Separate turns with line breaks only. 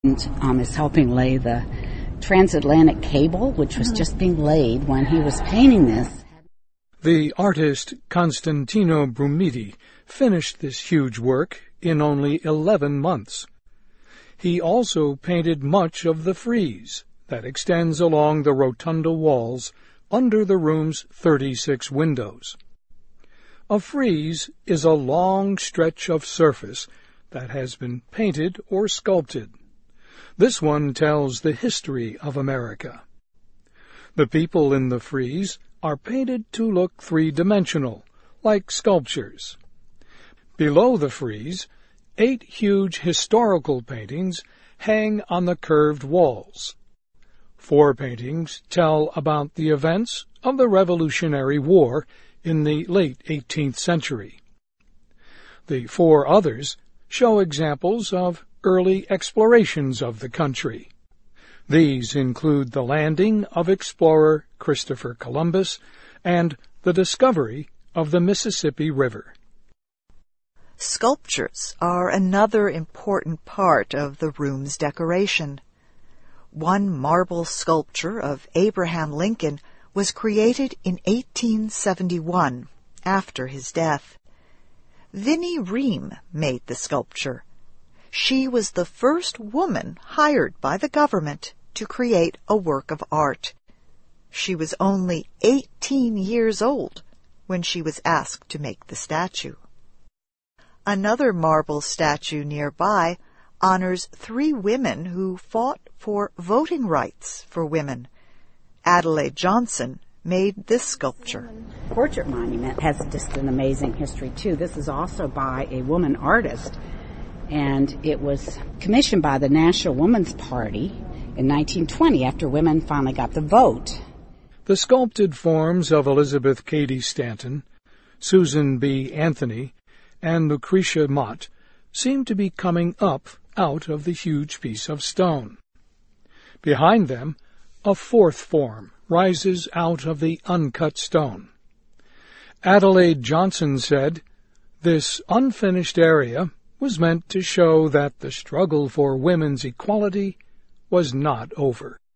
Is helping lay the transatlantic cable, which was just being laid when he was painting this.
The artist Constantino Brumidi finished this huge work in only 11 months. He also painted much of the frieze that extends along the rotunda walls under the room's 36 windows. A frieze is a long stretch of surface that has been painted or sculpted. This one tells the history of America. The people in the frieze are painted to look three-dimensional, like sculptures. Below the frieze, 8 huge historical paintings hang on the curved walls. 4 paintings tell about the events of the Revolutionary War in the late 18th century. The 4 others show examples of early explorations of the country. These include the landing of explorer Christopher Columbus and the discovery of the Mississippi River.
Sculptures are another important part of the room's decoration. One marble sculpture of Abraham Lincoln was created in 1871, after his death. Vinnie Ream made the sculpture. She was the first woman hired by the government to create a work of art. She was only 18 years old when she was asked to make the statue. Another marble statue nearby honors 3 women who fought for voting rights for women. Adelaide Johnson made this sculpture.
Portrait monument has just an amazing history, too. This is also by a woman artist, and it was commissioned by the National Woman's Party in 1920 after women finally got the vote.
The sculpted forms of Elizabeth Cady Stanton, Susan B. Anthony, and Lucretia Mott seem to be coming up out of the huge piece of stone. Behind them, a 4th form rises out of the uncut stone. Adelaide Johnson said, "This unfinished area was meant to show that the struggle for women's equality was not over."